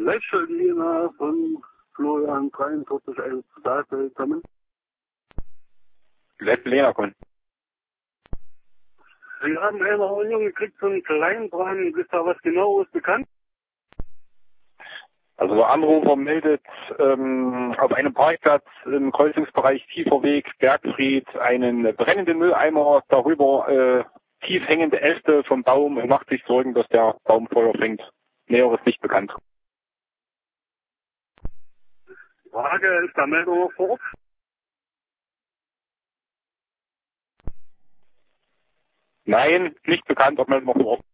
Leschelina von Florian 4311 Saalfeld kommen. Leschelina kommen. Sie haben eine Erinnerung gekriegt von einem Kleinbrand. Ist da was Genaues bekannt? Also der Anrufer meldet auf einem Parkplatz im Kreuzungsbereich Tieferweg, Bergfried, einen brennenden Mülleimer, darüber tief hängende Äste vom Baum und macht sich Sorgen, dass der Baum Feuer fängt. Näheres nicht bekannt. Frage, ist da Meldung noch vor Ort? Nein, nicht bekannt, ob Meldung noch vor Ort.